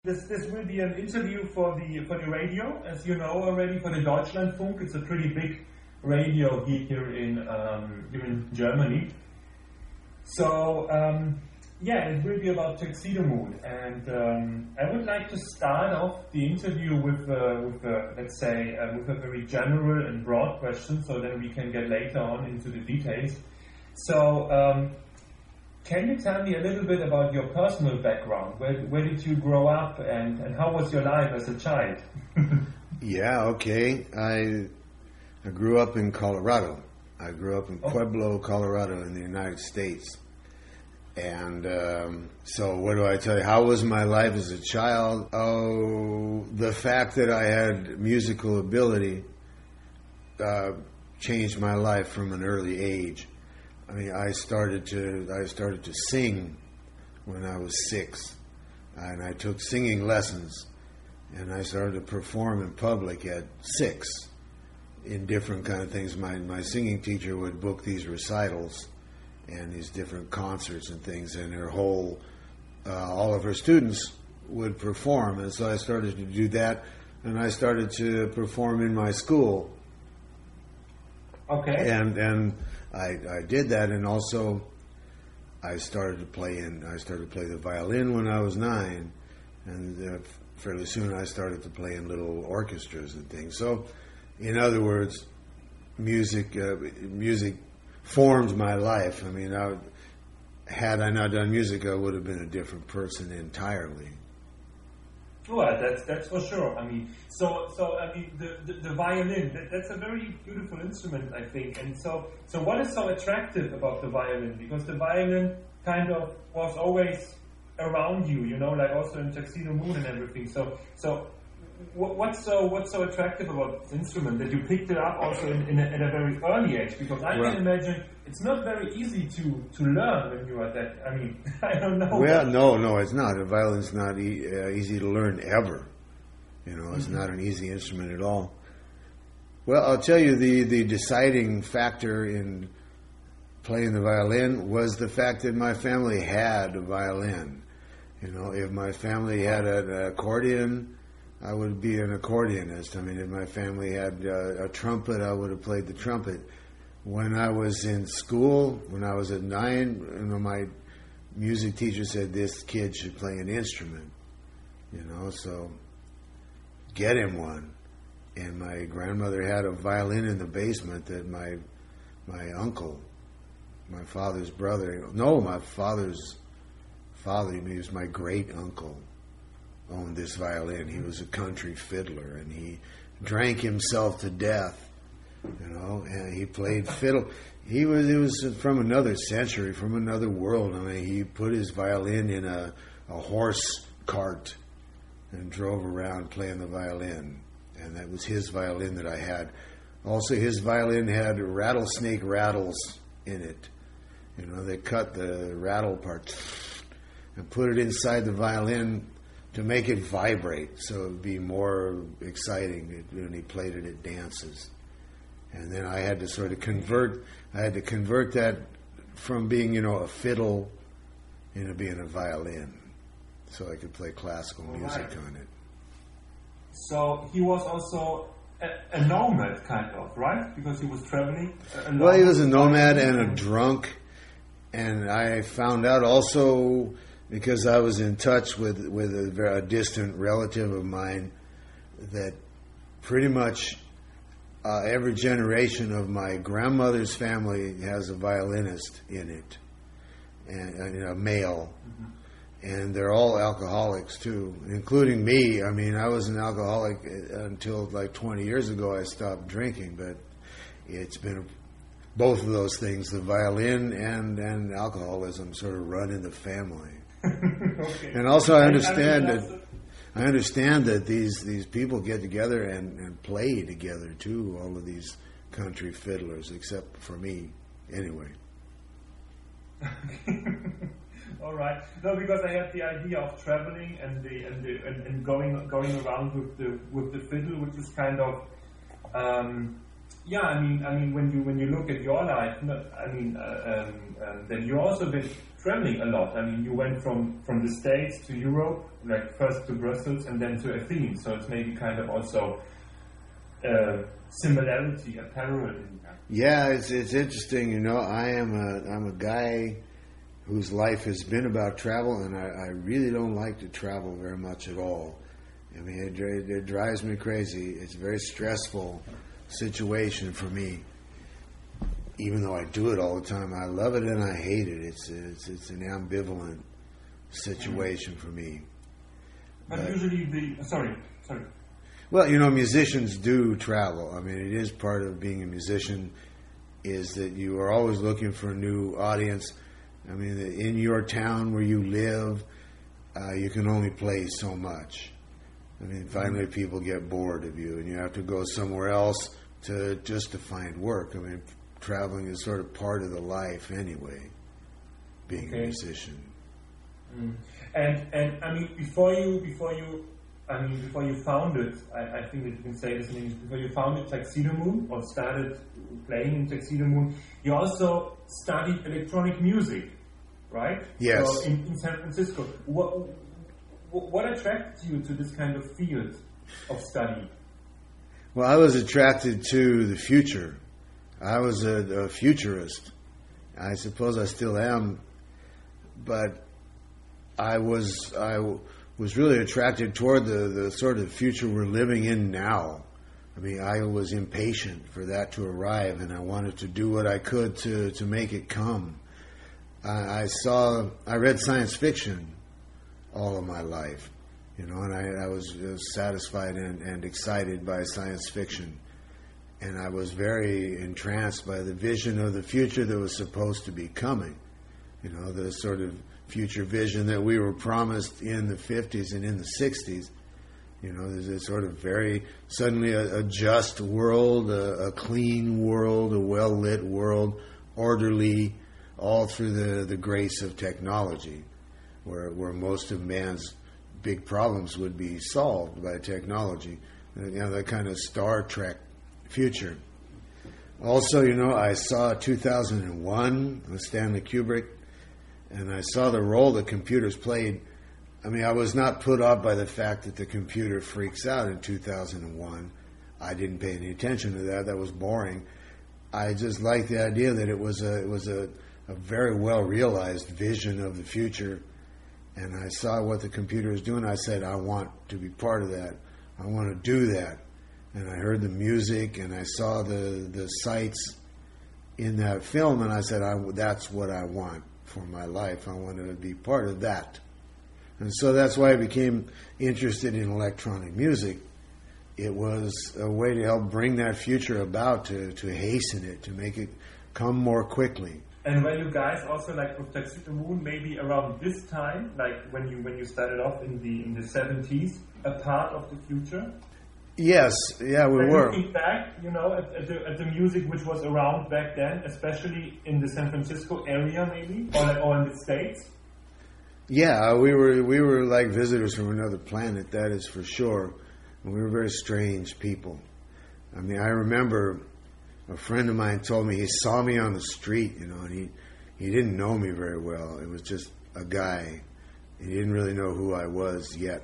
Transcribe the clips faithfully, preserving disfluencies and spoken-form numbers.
this this will be an interview for the for the radio, as you know already, for the Deutschlandfunk. It's a pretty big radio here in um, here in Germany. So um, yeah, it will be about Tuxedo Moon, and um, I would like to start off the interview with uh, with uh, let's say uh, with a very general and broad question, so then we can get later on into the details. So. Um, Can you tell me a little bit about your personal background? Where, where did you grow up, and, and how was your life as a child? Yeah, okay. I I grew up in Colorado. I grew up in Pueblo, Colorado, in the United States. And um, so what do I tell you? How was my life as a child? Oh, the fact that I had musical ability uh, changed my life from an early age. I mean, I started to I started to sing when I was six, and I took singing lessons, and I started to perform in public at six, in different kind of things. My my singing teacher would book these recitals, and these different concerts and things, and her whole uh, all of her students would perform, and so I started to do that, and I started to perform in my school. Okay. And and. I, I did that, and also I started to play in. I started to play the violin when I was nine, and uh, fairly soon I started to play in little orchestras and things. So, in other words, music uh, music formed my life. I mean, I, had I not done music, I would have been a different person entirely. Well, that's that's for sure. I mean, so so I mean, the the, the violin, that, that's a very beautiful instrument, I think. And so so what is so attractive about the violin? Because the violin kind of was always around you, you know, like also in Tuxedo Moon and everything. So so what, what's so what's so attractive about this instrument that you picked it up also in, in a, at a very early age? Because I Right. can imagine it's not very easy to, to learn when you are that. I mean, I don't know. Well, no, no, it's not. A violin's not e- uh, easy to learn ever. You know, it's Mm-hmm. not an easy instrument at all. Well, I'll tell you, the, the deciding factor in playing the violin was the fact that my family had a violin. You know, if my family had an accordion, I would be an accordionist. I mean, if my family had uh, a trumpet, I would have played the trumpet. When I was in school, when I was at nine, you know, my music teacher said this kid should play an instrument. You know, so get him one. And my grandmother had a violin in the basement that my my uncle, my father's brother, no, my father's father, he was my great uncle, owned this violin. He was a country fiddler, and he drank himself to death. You know, and he played fiddle. He was, it was from another century, from another world. I mean, he put his violin in a, a horse cart and drove around playing the violin. And that was his violin that I had. Also, his violin had rattlesnake rattles in it. You know, they cut the rattle part and put it inside the violin to make it vibrate, so it would be more exciting when he played it at dances. And then I had to sort of convert, I had to convert that from being, you know, a fiddle into being a violin, so I could play classical music right. on it. So he was also a, a nomad, kind of, right? Because he was traveling. Alone. Well, he was a nomad and a drunk, and I found out also because I was in touch with with a, very, a distant relative of mine that pretty much uh, every generation of my grandmother's family has a violinist in it, and, and a male. Mm-hmm. And they're all alcoholics, too, including me. I mean, I was an alcoholic until like twenty years ago. I stopped drinking, but it's been both of those things, the violin and, and alcoholism, sort of run in the family. Okay. And also I understand that I understand that these, these people get together and, and play together, too, all of these country fiddlers, except for me, anyway. All right. No, because I had the idea of traveling and the and the and, and going going around with the with the fiddle, which is kind of, um, yeah. I mean, I mean, when you when you look at your life, I mean, uh, um, um, then you're also a bit traveling a lot. I mean, you went from, from the States to Europe, like first to Brussels and then to Athens. So it's maybe kind of also uh, similarity, a parallel in that. Yeah, it's it's interesting. You know, I am a I'm a guy whose life has been about travel, and I, I really don't like to travel very much at all. I mean, it, it drives me crazy. It's a very stressful situation for me. Even though I do it all the time, I love it and I hate it. It's it's it's an ambivalent situation for me. But, but usually the sorry sorry. Well, you know, musicians do travel. I mean, it is part of being a musician, is that you are always looking for a new audience. I mean, in your town where you live, uh, you can only play so much. I mean, finally people get bored of you and you have to go somewhere else to just to find work. I mean, traveling is sort of part of the life anyway, being okay. a musician. Mm. And, and I mean, before you, before you, I mean, before you founded, I, I think that you can say this in English, before you founded Tuxedo Moon or started playing in Tuxedo Moon, you also studied electronic music, right? Yes. So in, in San Francisco. What, what attracted you to this kind of field of study? Well, I was attracted to the future. I was a, a futurist. I suppose I still am, but I was I was really attracted toward the, the sort of future we're living in now. I mean, I was impatient for that to arrive, and I wanted to do what I could to, to make it come. I, I saw, I read science fiction all of my life, you know, and I, I was, was satisfied and, and excited by science fiction. And I was very entranced by the vision of the future that was supposed to be coming. You know, the sort of future vision that we were promised in the fifties and in the sixties. You know, there's a sort of very, suddenly a, a just world, a, a clean world, a well-lit world, orderly, all through the, the grace of technology, where where most of man's big problems would be solved by technology. You know, that kind of Star Trek future. Also, you know, I saw two thousand one with Stanley Kubrick, and I saw the role that computers played. I mean, I was not put off by the fact that the computer freaks out in two thousand one. I didn't pay any attention to that. That was boring. I just liked the idea that it was a it was a, a very well realized vision of the future. And I saw what the computer was doing. I said, I want to be part of that. I want to do that. And I heard the music, and I saw the, the sights in that film, and I said, I, that's what I want for my life. I want to be part of that. And so that's why I became interested in electronic music. It was a way to help bring that future about, to, to hasten it, to make it come more quickly. And were you guys also, like with Tuxedo Moon, maybe around this time, like when you when you started off in the in the seventies, a part of the future? Yes, yeah, we like were. Looking back, you know, at, at, the, at the music which was around back then, especially in the San Francisco area, maybe, or, or in the States. Yeah, we were we were like visitors from another planet. That is for sure. And we were very strange people. I mean, I remember a friend of mine told me he saw me on the street, you know, and he he didn't know me very well. It was just a guy. He didn't really know who I was yet.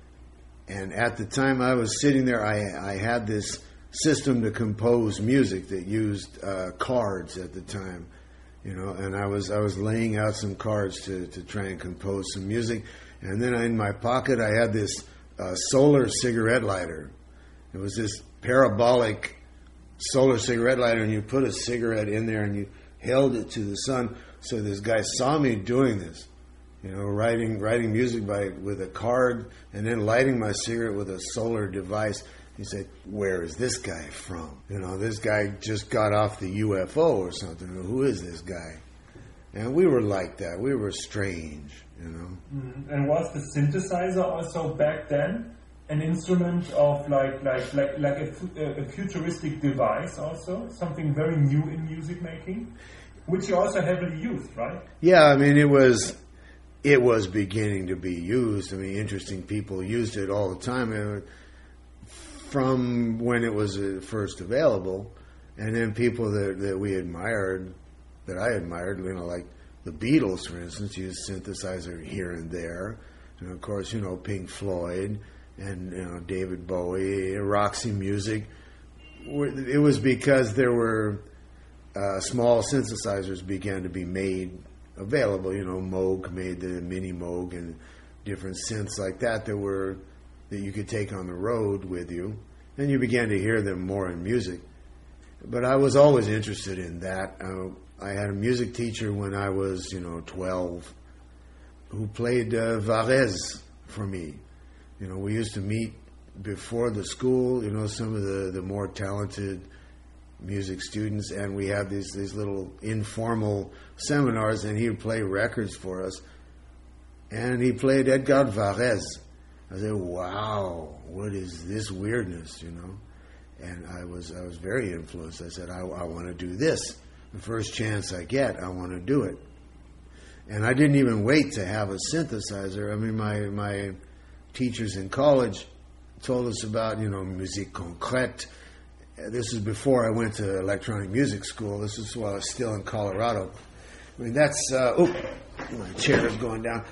And at the time I was sitting there, I, I had this system to compose music that used uh, cards at the time, you know, and I was I was laying out some cards to, to try and compose some music. And then in my pocket I had this uh, solar cigarette lighter. It was this parabolic solar cigarette lighter, and you put a cigarette in there and you held it to the sun. So this guy saw me doing this. You know, writing writing music by with a card and then lighting my cigarette with a solar device. He said, "Where is this guy from? You know, this guy just got off the U F O or something. Who is this guy?" And we were like that. We were strange, you know. Mm-hmm. And was the synthesizer also back then an instrument of like like like like a, a futuristic device also, something very new in music making, which you also heavily used, right? Yeah, I mean it was. It was beginning to be used. I mean, interesting people used it all the time. It, from when it was first available, and then people that, that we admired, that I admired, you know, like The Beatles, for instance, used synthesizer here and there. And, of course, you know, Pink Floyd and, you know, David Bowie, Roxy Music. It was because there were uh, small synthesizers began to be made available. You know, Moog made the Mini Moog and different synths like that that were that you could take on the road with you. And you began to hear them more in music. But I was always interested in that. Uh, I had a music teacher when I was, you know, twelve, who played uh, Varese for me. You know, we used to meet before the school, you know, some of the, the more talented music students, and we had these, these little informal seminars, and he would play records for us. And he played Edgar Varese. I said, wow, what is this weirdness, you know? And I was I was very influenced. I said, I, I want to do this. The first chance I get, I want to do it. And I didn't even wait to have a synthesizer. I mean, my my teachers in college told us about, you know, musique concrète. This is before I went to electronic music school. This is while I was still in Colorado. I mean, that's, uh, oh, my chair is going down.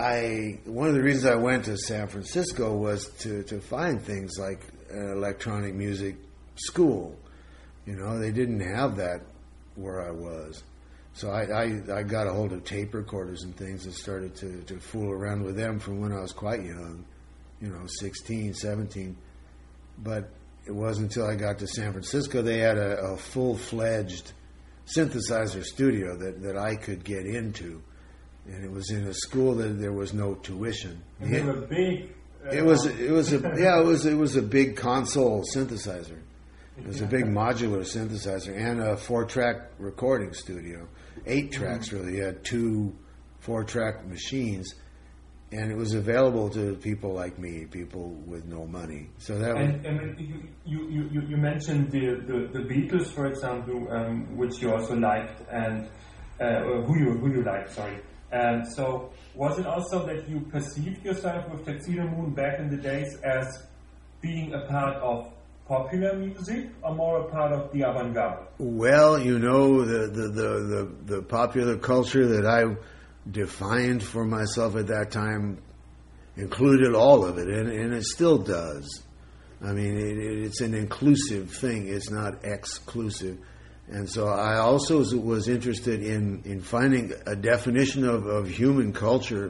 I one of the reasons I went to San Francisco was to, to find things like an electronic music school. You know, they didn't have that where I was. So I, I, I got a hold of tape recorders and things and started to, to fool around with them from when I was quite young, you know, sixteen, seventeen. But it wasn't until I got to San Francisco they had a, a full-fledged synthesizer studio that, that I could get into. And it was in a school that there was no tuition. And they were big. Uh, it was it was a yeah it was it was a big console synthesizer. It was a big modular synthesizer and a four-track recording studio. Eight tracks mm-hmm. really. You had two four-track machines, and it was available to people like me, people with no money. So that and, was. And you, you, you, you mentioned the, the, the Beatles, for example, um, which you also liked, and uh, who you who you liked. Sorry. And so, was it also that you perceived yourself with Tuxedo Moon back in the days as being a part of popular music, or more a part of the avant-garde? Well, you know, the the, the, the, the popular culture that I defined for myself at that time included all of it, and, and it still does. I mean, it, it's an inclusive thing. It's not exclusive. And so I also was interested in, in finding a definition of, of human culture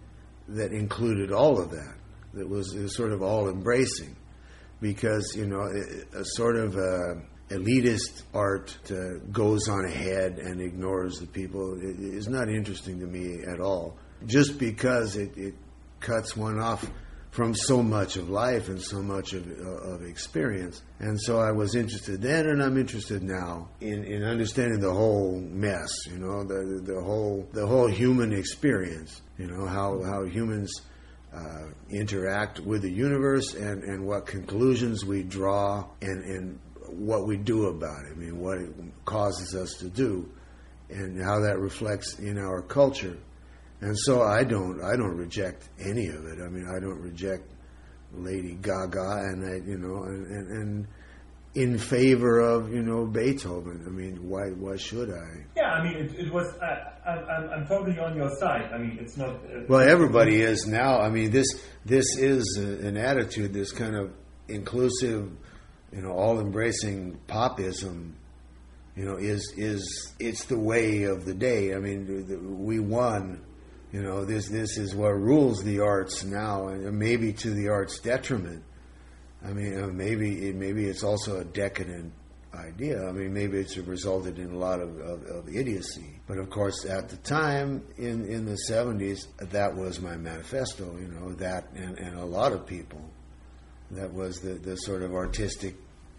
that included all of that, that was, was sort of all-embracing. Because, you know, a, a sort of uh, elitist art uh, goes on ahead and ignores the people it is not interesting to me at all. Just because it, it cuts one off from so much of life and so much of, uh, of experience. And so I was interested then, and I'm interested now in, in understanding the whole mess, you know, the the whole the whole human experience, you know, how, how humans uh, interact with the universe and, and what conclusions we draw and, and what we do about it. I mean, what it causes us to do and how that reflects in our culture. And so I don't, I don't reject any of it. I mean, I don't reject Lady Gaga, and I, you know, and, and, and in favor of, you know, Beethoven. I mean, why, why should I? Yeah, I mean, it, it was. I, I'm, I'm totally on your side. I mean, it's not. Uh, well, everybody is now. I mean, this, this is a, an attitude, this kind of inclusive, you know, all-embracing popism. You know, is is it's the way of the day. I mean, we won. You know, this this is what rules the arts now, and maybe to the arts' detriment. I mean, uh, maybe it, maybe it's also a decadent idea. I mean, maybe it's resulted in a lot of, of, of idiocy. But of course, at the time, in, in the seventies, that was my manifesto, you know, that and, and a lot of people. That was the, the sort of artistic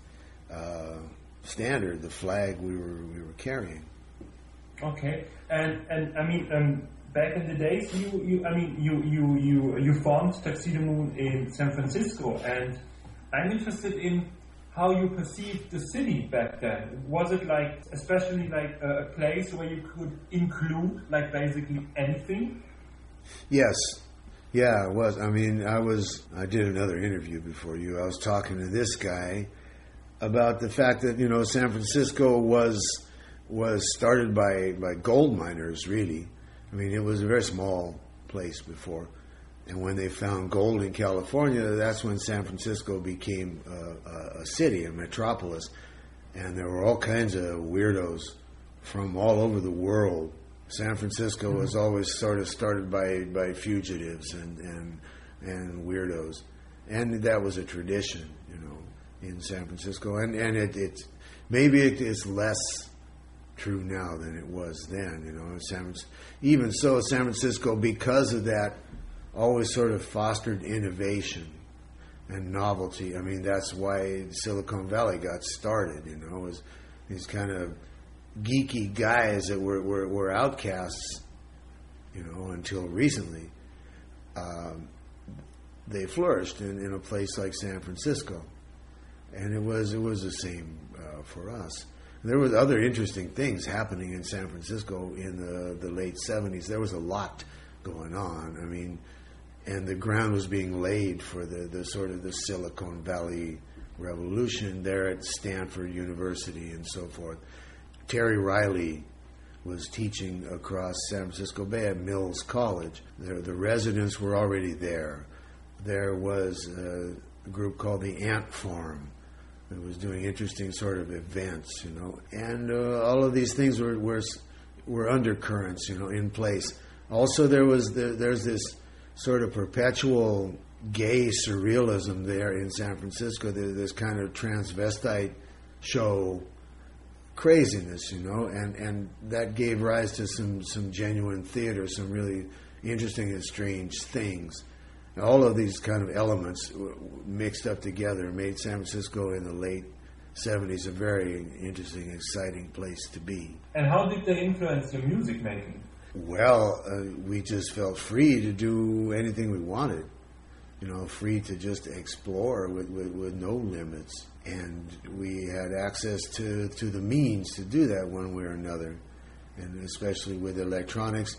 uh, standard, the flag we were we were carrying. Okay, and and I mean, um, back in the days, you, you I mean, you you you you formed Tuxedo Moon in San Francisco, and I'm interested in how you perceived the city back then. Was it like, especially like a, a place where you could include like basically anything? Yes. Yeah, it was. I mean, I was, I did another interview before you. I was talking to this guy about the fact that, you know, San Francisco was was started by, by gold miners, really. I mean, it was a very small place before. And when they found gold in California, that's when San Francisco became a, a city, a metropolis. And there were all kinds of weirdos from all over the world. San Francisco was always sort of started by, by fugitives and, and and weirdos. And that was a tradition, you know, in San Francisco. And, and it, it's maybe it, it's less true now than it was then, you know. San, even so, San Francisco, because of that, always sort of fostered innovation and novelty. I mean, that's why Silicon Valley got started, you know, was these kind of geeky guys that were, were, were outcasts, you know, until recently. Um, they flourished in, in a place like San Francisco. And it was it was the same uh, for us. There were other interesting things happening in San Francisco in the, the late seventies. There was a lot going on. I mean, and the ground was being laid for the, the sort of the Silicon Valley revolution there at Stanford University and so forth. Terry Riley was teaching across San Francisco Bay at Mills College. The, the residents were already there. There was a group called the Ant Farm that was doing interesting sort of events, you know, and uh, all of these things were, were were undercurrents, you know, in place. Also, there was the, there's this sort of perpetual gay surrealism there in San Francisco. There's this kind of transvestite show craziness, you know, and, and that gave rise to some, some genuine theater, some really interesting and strange things. And all of these kind of elements mixed up together made San Francisco in the late seventies a very interesting, exciting place to be. And how did they influence your music making? Well, uh, we just felt free to do anything we wanted. You know, free to just explore with, with, with no limits. And we had access to, to the means to do that one way or another, and especially with electronics.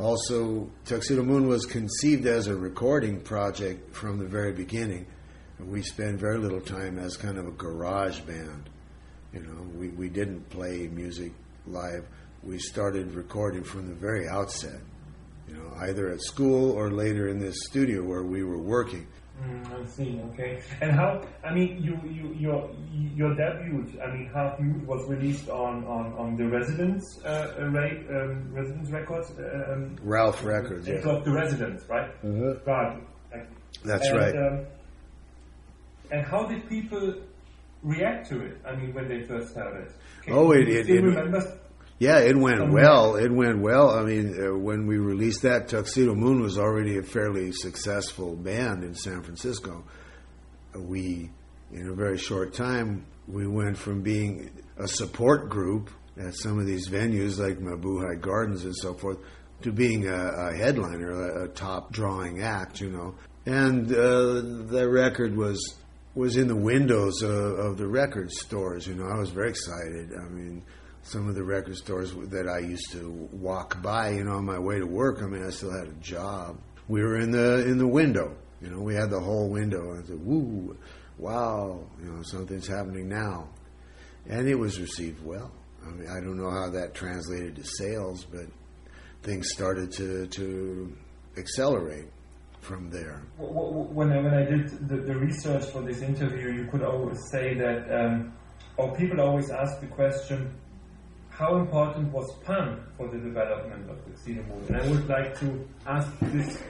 Also, Tuxedo Moon was conceived as a recording project from the very beginning. We spent very little time as kind of a garage band. You know, we, we didn't play music live. We started recording from the very outset, you know, either at school or later in this studio where we were working. Mm, I see. Okay. And how? I mean, you, you your your debut. I mean, Half Mute was released on, on, on the Residence uh, array, um, Residence Records. Uh, um, Ralph Records. It Yeah. was the Residence, right? Uh-huh. Right. That's and, right. Um, and how did people react to it? I mean, when they first heard it. Can Oh, you it- it- still it- remember? Yeah, it went Um, well. It went well. I mean, uh, when we released that, Tuxedo Moon was already a fairly successful band in San Francisco. We, in a very short time, we went from being a support group at some of these venues like Mabuhay Gardens and so forth to being a, a headliner, a, a top drawing act, you know. And uh, the record was was in the windows of, of the record stores, you know. I was very excited. I mean, some of the record stores that I used to walk by, you know, on my way to work. I mean, I still had a job. We were in the in the window, you know. We had the whole window. I said, "Woo, wow, you know, something's happening now," and it was received well. I mean, I don't know how that translated to sales, but things started to to accelerate from there. When I, when I did the, the research for this interview, you could always say that, um, or people always ask the question, how important was punk for the development of Tuxedo Moon? And I would like to ask this.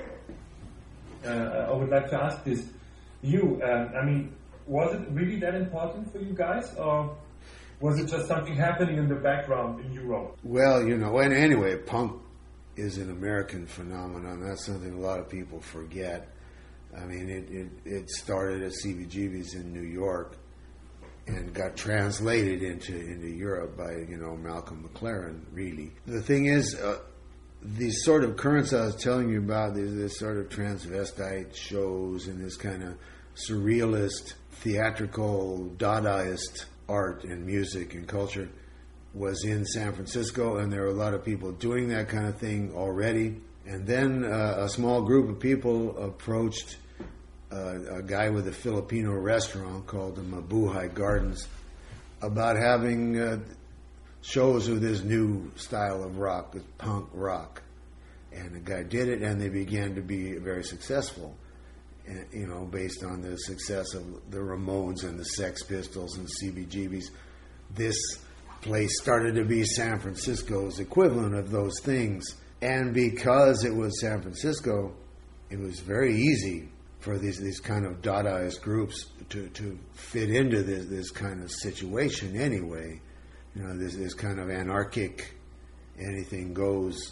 Uh, I would like to ask this. You, um, I mean, was it really that important for you guys, or was it just something happening in the background in Europe? Well, you know, and anyway, punk is an American phenomenon. That's something a lot of people forget. I mean, it it, it started at C B G B's in New York and got translated into, into Europe by, you know, Malcolm McLaren, really. The thing is, uh, these sort of currents I was telling you about, these this sort of transvestite shows and this kind of surrealist, theatrical, Dadaist art and music and culture was in San Francisco, and there were a lot of people doing that kind of thing already. And then uh, a small group of people approached uh, a guy with a Filipino restaurant called the Mabuhay Gardens about having uh, shows with this new style of rock, this punk rock. And the guy did it, and they began to be very successful, you know, based on the success of the Ramones and the Sex Pistols and C B G B's. This place started to be San Francisco's equivalent of those things. And because it was San Francisco, it was very easy for these, these kind of Dadaist groups to, to fit into this, this kind of situation anyway. You know, this, this kind of anarchic, anything goes,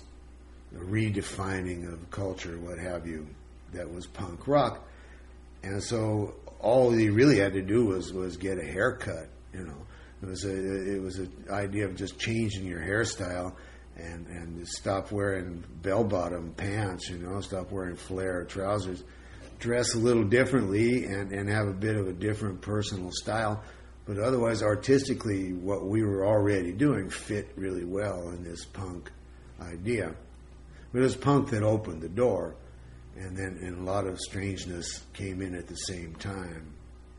redefining of culture, what have you, that was punk rock. And so all he really had to do was, was get a haircut, you know. It was a it was an idea of just changing your hairstyle and, and stop wearing bell-bottom pants, you know, stop wearing flare trousers, dress a little differently and, and have a bit of a different personal style. But otherwise, artistically, what we were already doing fit really well in this punk idea. But it was punk that opened the door, and then and a lot of strangeness came in at the same time.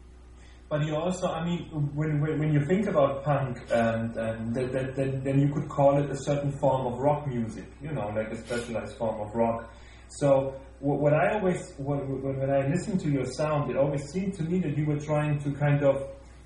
But you also, I mean, when when, when you think about punk, and, and that, that, that, then you could call it a certain form of rock music, you know, like a specialized form of rock. So what I always, when, when I listen to your sound, it always seemed to me that you were trying to kind of,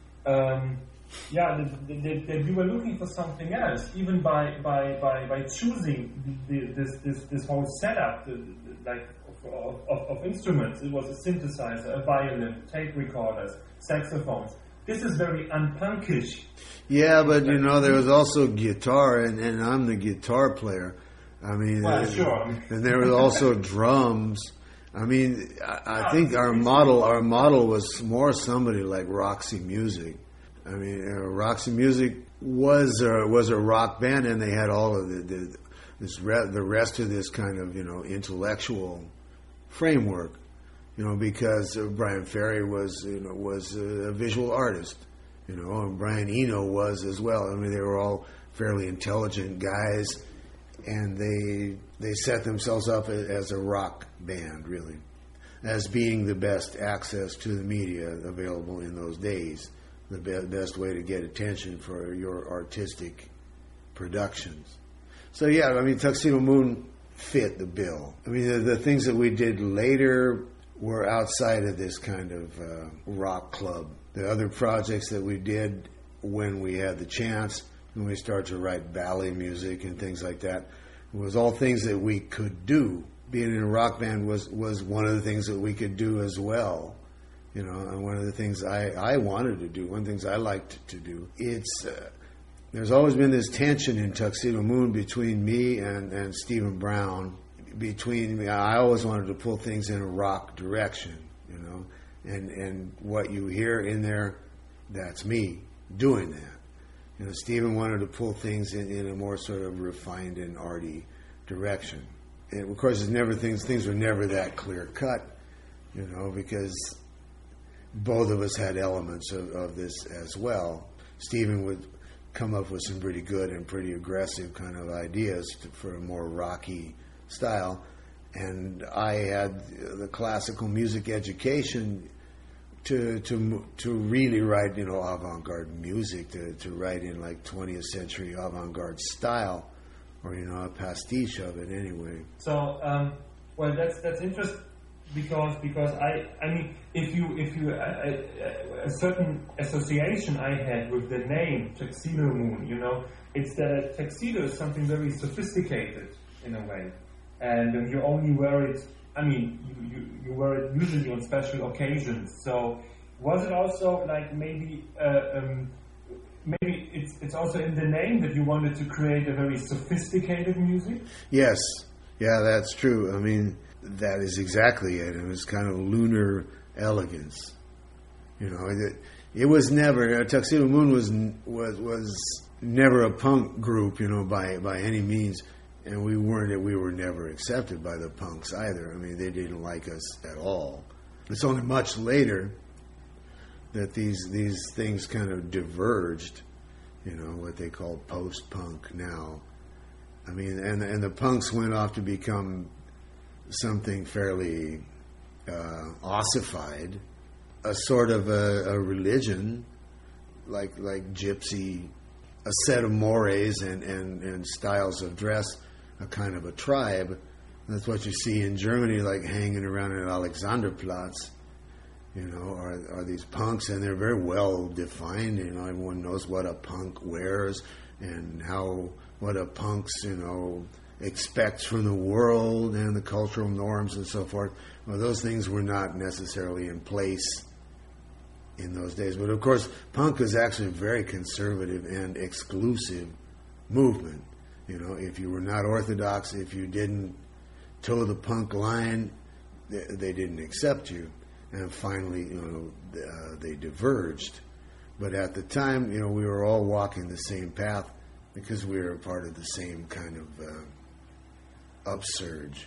um, yeah, that, that, that you were looking for something else, even by by, by, by choosing the, the, this, this this whole setup, the, the, like of, of, of instruments. It was a synthesizer, a violin, tape recorders, saxophones. This is very unpunkish. Yeah, but you know, there was also guitar, and, and I'm the guitar player. I mean, well, uh, sure. And there was also drums. I mean, I, I think our model, our model was more somebody like Roxy Music. I mean, uh, Roxy Music was a, was a rock band, and they had all of the the, this re- the rest of this kind of, you know, intellectual framework. You know, because uh, Brian Ferry was, you know, was a visual artist, you know, and Brian Eno was as well. I mean, they were all fairly intelligent guys, and they they set themselves up as a rock band, really, as being the best access to the media available in those days, the be- best way to get attention for your artistic productions. So yeah, I mean, Tuxedo Moon fit the bill. I mean, the, the things that we did later were outside of this kind of uh, rock club. The other projects that we did when we had the chance, when we started to write ballet music and things like that, was all things that we could do. Being in a rock band was, was one of the things that we could do as well. You know, and one of the things I, I wanted to do, one of the things I liked to do. It's uh, there's always been this tension in Tuxedo Moon between me and, and Stephen Brown. Between me, I always wanted to pull things in a rock direction, you know, and and what you hear in there, that's me doing that. You know, Stephen wanted to pull things in, in a more sort of refined and arty direction. And of course, it's never things things were never that clear cut, you know, because both of us had elements of, of this as well. Stephen would come up with some pretty good and pretty aggressive kind of ideas to, for a more rocky style, and I had the classical music education to to to really write, you know, avant-garde music, to, to write in like twentieth century avant-garde style, or, you know, a pastiche of it anyway. So, um, well, that's that's interesting because because I I mean, if you if you a, a, a certain association I had with the name Tuxedo Moon, you know, it's that a tuxedo is something very sophisticated in a way. And um, you only wear it, I mean, you, you, you wear it usually on special occasions. So was it also like maybe, uh, um, maybe it's, it's also in the name that you wanted to create a very sophisticated music? Yes, yeah, that's true. I mean, that is exactly it. It was kind of lunar elegance. You know, it, it was never, uh, Tuxedo Moon was, was, was never a punk group, you know, by, by any means. And we weren't. We were never accepted by the punks either. I mean, they didn't like us at all. It's only much later that these these things kind of diverged. You know, what they call post-punk now. I mean, and and the punks went off to become something fairly uh, ossified, a sort of a, a religion, like like gypsy a set of mores and, and, and styles of dress, a kind of a tribe. That's what you see in Germany, like hanging around at Alexanderplatz, you know, are, are these punks, and they're very well defined. You know, everyone knows what a punk wears and how, what a punk's, you know, expects from the world and the cultural norms and so forth. Well, those things were not necessarily in place in those days. But of course, punk is actually a very conservative and exclusive movement. You know, if you were not orthodox, if you didn't toe the punk line, they, they didn't accept you. And finally, you know, uh, they diverged. But at the time, you know, we were all walking the same path because we were a part of the same kind of uh, upsurge.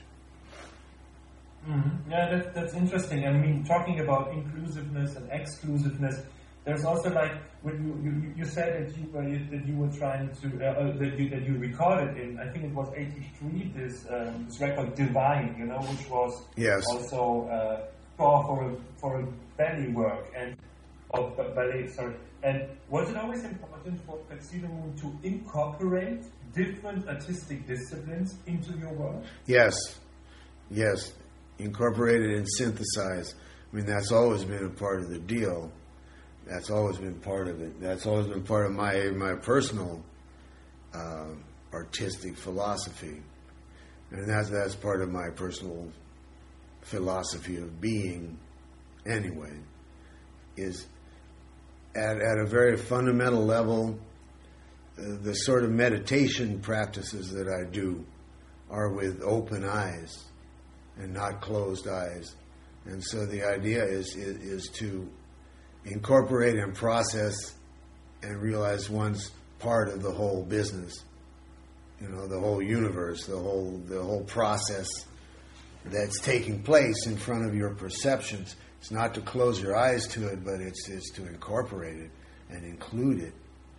Mm-hmm. Yeah, that, that's interesting. I mean, talking about inclusiveness and exclusiveness, there's also like when you you, you said that you were that you were trying to uh, that you that you recorded in, I think it was eighty-three, this um, this record Divine, you know, which was yes. also uh, score for a for a ballet work and of ballet. Sorry, and was it always important for Tuxedo Moon to incorporate different artistic disciplines into your work? Yes, yes. Incorporated and synthesized. I mean, that's always been a part of the deal. That's always been part of it. That's always been part of my my personal uh, artistic philosophy, and that's that's part of my personal philosophy of being. Anyway, is at at a very fundamental level, uh, the sort of meditation practices that I do are with open eyes and not closed eyes. And so the idea is, is is to incorporate and process and realize one's part of the whole business. You know, the whole universe, the whole the whole process that's taking place in front of your perceptions. It's not to close your eyes to it, but it's it's to incorporate it and include it.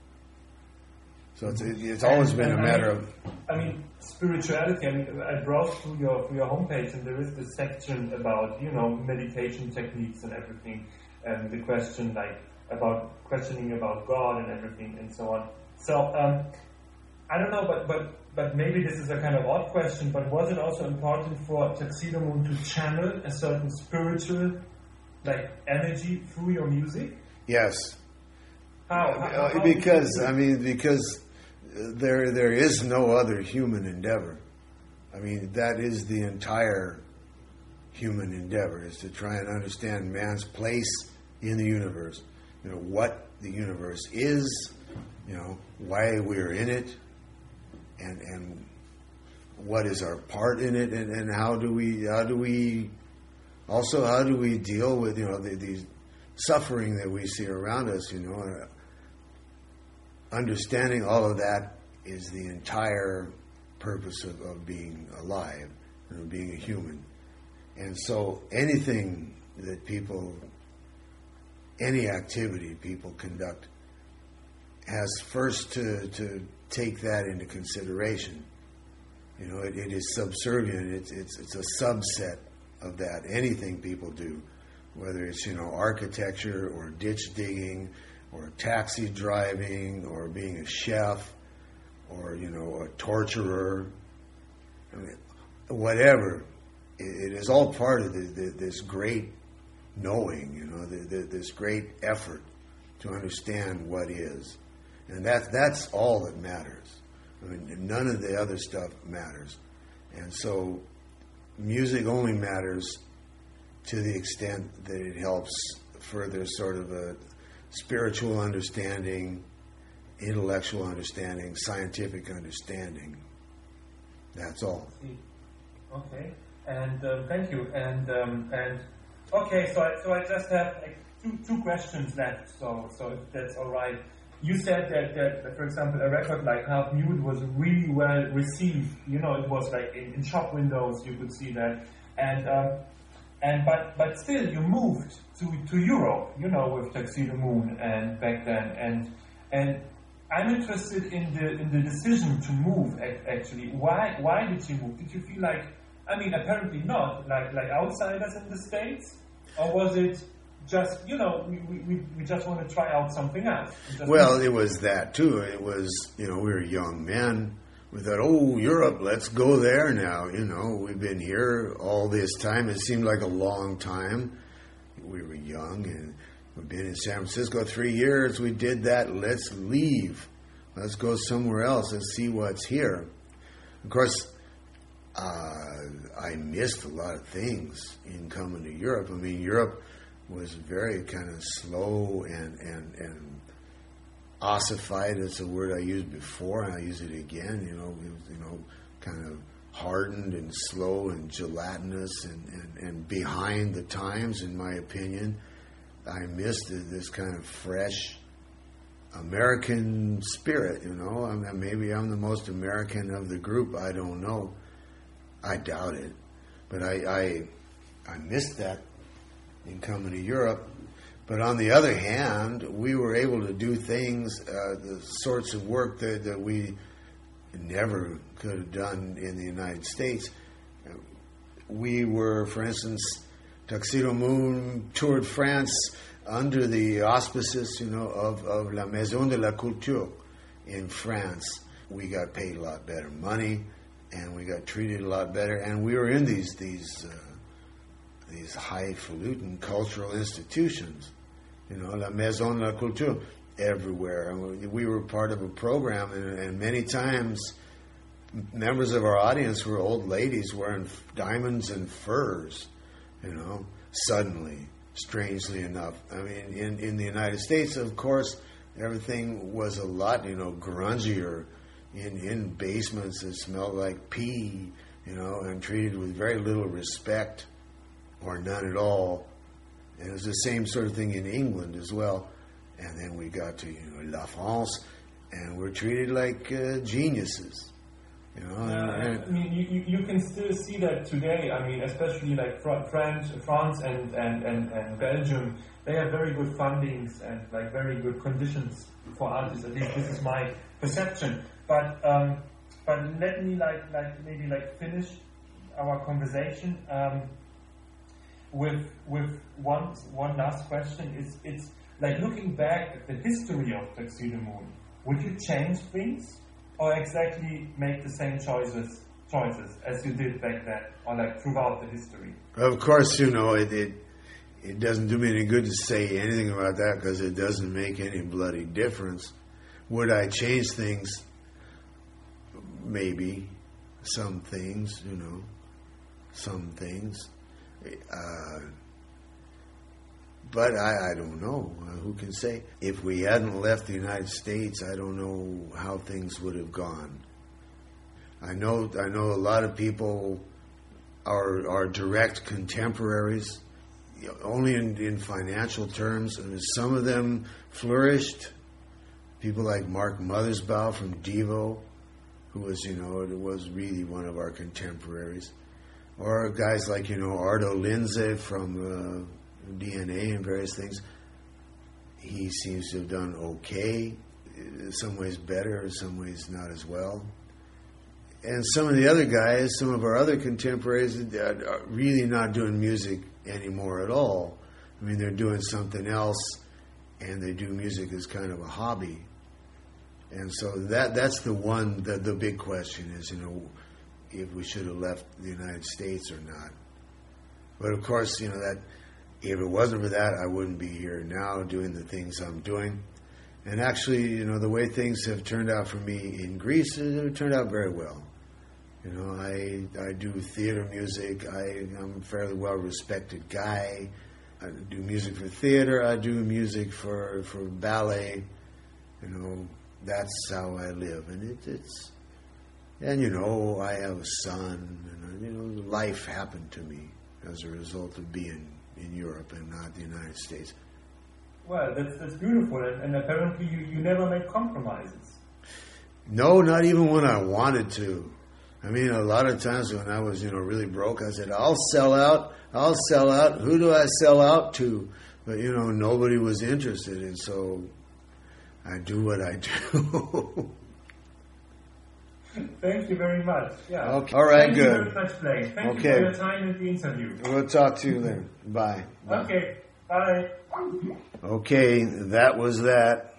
So it's it's always and, been and a matter I mean, of. I mean, spirituality. I mean, I browsed through your through your homepage, and there is this section about you know meditation techniques and everything, and the question like about questioning about God and everything and so on. So um, I don't know, but but but maybe this is a kind of odd question. But was it also important for Tuxedo Moon to channel a certain spiritual like energy through your music? Yes. How? how, how because I mean, because there there is no other human endeavor. I mean, that is the entire human endeavor, is to try and understand man's place in the universe. You know, what the universe is, you know, why we're in it, and and what is our part in it, and, and how do we how do we also how do we deal with you know the, the suffering that we see around us, you know. Uh, Understanding all of that is the entire purpose of, of being alive, and of being a human. And so anything that people, any activity people conduct, has first to, to take that into consideration. You know, it, it is subservient. It's, it's it's a subset of that. Anything people do, whether it's you know architecture or ditch digging, or taxi driving, or being a chef, or, you know, a torturer, I mean, whatever. It, it is all part of the, the, this great knowing, you know, the, the, this great effort to understand what is. And that, that's all that matters. I mean, none of the other stuff matters. And so music only matters to the extent that it helps further sort of a spiritual understanding, intellectual understanding, scientific understanding. That's all. Okay, and um, thank you. And um, and okay, so I, so I just have like two two questions left. So so if that's all right. You said that, that for example, a record like Half Mute was really well received. You know, it was like in, in shop windows you could see that, and. Um, And but but still, you moved to, to Europe, you know, with Tuxedo Moon, and back then, and and I'm interested in the in the decision to move. Actually, why why did you move? Did you feel like, I mean, apparently not like like outsiders in the States, or was it just, you know, we, we, we just want to try out something else. We Well, it was that too. It was, you know, we were young men. We thought, oh, Europe, let's go there now. You know, we've been here all this time. It seemed like a long time. We were young, and we've been in San Francisco three years. We did that. Let's leave. Let's go somewhere else and see what's here. Of course, uh, I missed a lot of things in coming to Europe. I mean, Europe was very kind of slow and, and, and ossified. It's a word I used before, and I use it again. You know, it was, you know, kind of hardened and slow and gelatinous and, and, and behind the times, in my opinion. I missed this kind of fresh American spirit, you know. I mean, maybe I'm the most American of the group. I don't know. I doubt it. But I, I, I missed that in coming to Europe. But on the other hand, we were able to do things, uh, the sorts of work that, that we never could have done in the United States. We were, for instance, Tuxedo Moon toured France under the auspices, you know, of, of La Maison de la Culture in France. We got paid a lot better money, and we got treated a lot better, and we were in these these uh, these highfalutin cultural institutions, you know, La Maison de la Culture, everywhere. And we were part of a program, and, and many times members of our audience were old ladies wearing diamonds and furs, you know, suddenly, strangely enough. I mean, in, in the United States, of course, everything was a lot, you know, grungier, in, in basements that smelled like pee, you know, and treated with very little respect or none at all. And it was the same sort of thing in England as well. And then we got to, you know, La France, and we're treated like uh, geniuses. You know, uh, and, I mean, you, you, you can still see that today. I mean, especially like France, France and, and, and, and Belgium, they have very good fundings and like very good conditions for artists. At least this is my perception. But um, but let me like like maybe like finish our conversation um, with with one one last question. Is it's like looking back at the history of Tuxedo Moon. Would you change things, or exactly make the same choices choices as you did back then, or like throughout the history? Of course, you know, it it, it doesn't do me any good to say anything about that because it doesn't make any bloody difference. Would I change things? Maybe. Some things, you know, some things. Uh, but I, I don't know. Uh, who can say? If we hadn't left the United States, I don't know how things would have gone. I know I know a lot of people are are direct contemporaries, you know, only in, in financial terms. I mean, some of them flourished. People like Mark Mothersbaugh from Devo, who was, you know, it was really one of our contemporaries. Or guys like, you know, Ardo Lindsay from uh, D N A and various things. He seems to have done okay, in some ways better, in some ways not as well. And some of the other guys, some of our other contemporaries, are really not doing music anymore at all. I mean, they're doing something else, and they do music as kind of a hobby. And so that that's the one, the, the big question is, you know, if we should have left the United States or not. But of course, you know, that if it wasn't for that, I wouldn't be here now doing the things I'm doing. And actually, you know, the way things have turned out for me in Greece, it turned out very well. You know, I I do theater music. I, I'm a fairly well-respected guy. I do music for theater. I do music for, for ballet. You know, that's how I live. And it, it's... And, you know, I have a son, and, you know, life happened to me as a result of being in Europe and not the United States. Well, that's that's beautiful, and, and apparently you, you never made compromises. No, not even when I wanted to. I mean, a lot of times when I was, you know, really broke, I said, I'll sell out, I'll sell out. Who do I sell out to? But, you know, nobody was interested, and so I do what I do. Thank you very much. Yeah. Okay. All right, Thank good. you very much, Blake. Thank Okay. you for your time in the interview. We'll talk to you then. Bye. Bye. Okay. Bye. Okay, that was that.